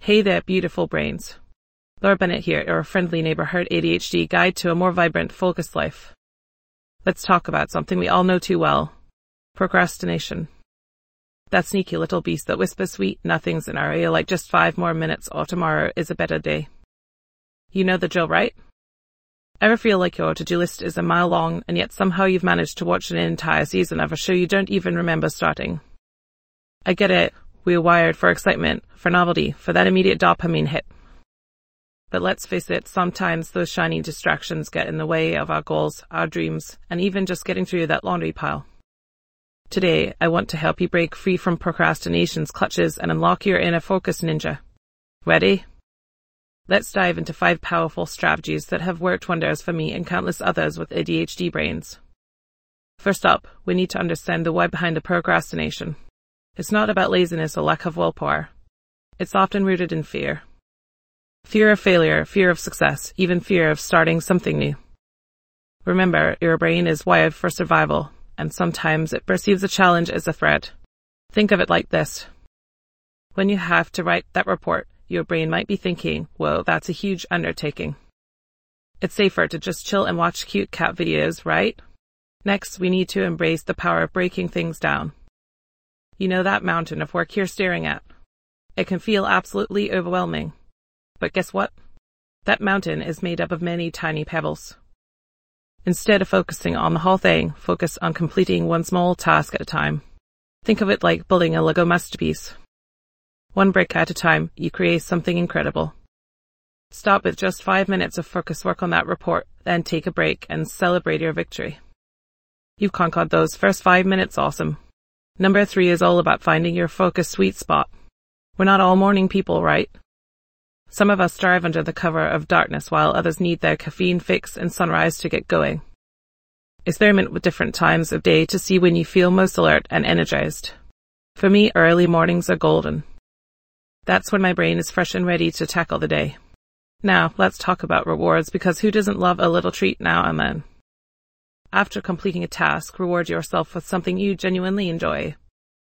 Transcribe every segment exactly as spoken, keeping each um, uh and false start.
Hey there, beautiful brains. Laura Bennett here, your friendly neighborhood A D H D guide to a more vibrant, focused life. Let's talk about something we all know too well. Procrastination. That sneaky little beast that whispers sweet nothings in our ear like just five more minutes or tomorrow is a better day. You know the drill, right? Ever feel like your to-do list is a mile long and yet somehow you've managed to watch an entire season of a show you don't even remember starting? I get it. We're wired for excitement, for novelty, for that immediate dopamine hit. But let's face it, sometimes those shiny distractions get in the way of our goals, our dreams, and even just getting through that laundry pile. Today, I want to help you break free from procrastination's clutches and unlock your inner focus ninja. Ready? Let's dive into five powerful strategies that have worked wonders for me and countless others with A D H D brains. First up, we need to understand the why behind the procrastination. It's not about laziness or lack of willpower. It's often rooted in fear. Fear of failure, fear of success, even fear of starting something new. Remember, your brain is wired for survival, and sometimes it perceives a challenge as a threat. Think of it like this. When you have to write that report, your brain might be thinking, whoa, that's a huge undertaking. It's safer to just chill and watch cute cat videos, right? Next, we need to embrace the power of breaking things down. You know that mountain of work you're staring at? It can feel absolutely overwhelming. But guess what? That mountain is made up of many tiny pebbles. Instead of focusing on the whole thing, focus on completing one small task at a time. Think of it like building a Lego masterpiece. One brick at a time, you create something incredible. Start with just five minutes of focused work on that report, then take a break and celebrate your victory. You've conquered those first five minutes, awesome. Number three is all about finding your focus sweet spot. We're not all morning people, right? Some of us thrive under the cover of darkness while others need their caffeine fix and sunrise to get going. Experiment with different times of day to see when you feel most alert and energized. For me, early mornings are golden. That's when my brain is fresh and ready to tackle the day. Now, let's talk about rewards, because who doesn't love a little treat now and then? After completing a task, reward yourself with something you genuinely enjoy.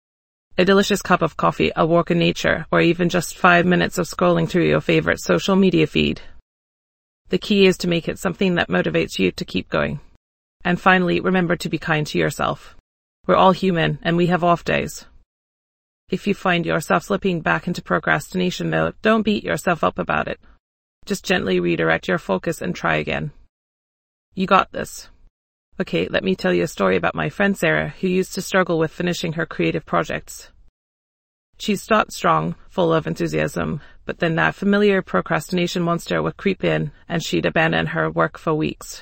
A delicious cup of coffee, a walk in nature, or even just five minutes of scrolling through your favorite social media feed. The key is to make it something that motivates you to keep going. And finally, remember to be kind to yourself. We're all human, and we have off days. If you find yourself slipping back into procrastination mode, don't beat yourself up about it. Just gently redirect your focus and try again. You got this. Okay, let me tell you a story about my friend Sarah, who used to struggle with finishing her creative projects. She started strong, full of enthusiasm, but then that familiar procrastination monster would creep in, and she'd abandon her work for weeks.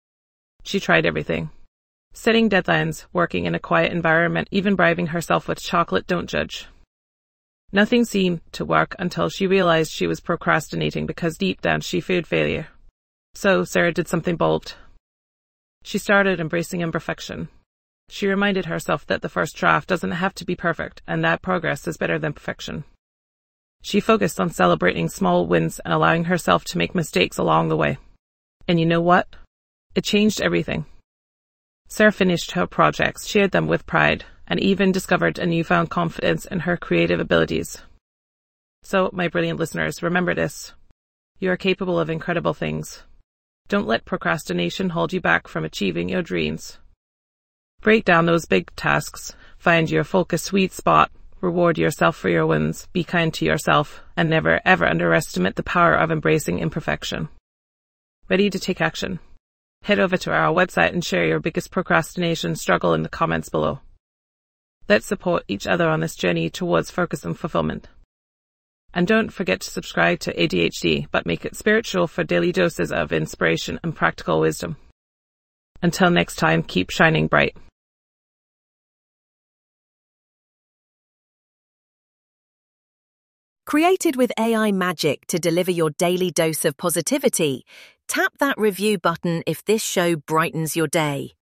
She tried everything. Setting deadlines, working in a quiet environment, even bribing herself with chocolate, don't judge. Nothing seemed to work until she realized she was procrastinating because deep down she feared failure. So Sarah did something bold. She started embracing imperfection. She reminded herself that the first draft doesn't have to be perfect and that progress is better than perfection. She focused on celebrating small wins and allowing herself to make mistakes along the way. And you know what? It changed everything. Sarah finished her projects, shared them with pride, and even discovered a newfound confidence in her creative abilities. So, my brilliant listeners, remember this. You are capable of incredible things. Don't let procrastination hold you back from achieving your dreams. Break down those big tasks, find your focus sweet spot, reward yourself for your wins, be kind to yourself, and never ever underestimate the power of embracing imperfection. Ready to take action? Head over to our website and share your biggest procrastination struggle in the comments below. Let's support each other on this journey towards focus and fulfillment. And don't forget to subscribe to A D H D, but make it spiritual for daily doses of inspiration and practical wisdom. Until next time, keep shining bright. Created with A I magic to deliver your daily dose of positivity, tap that review button if this show brightens your day.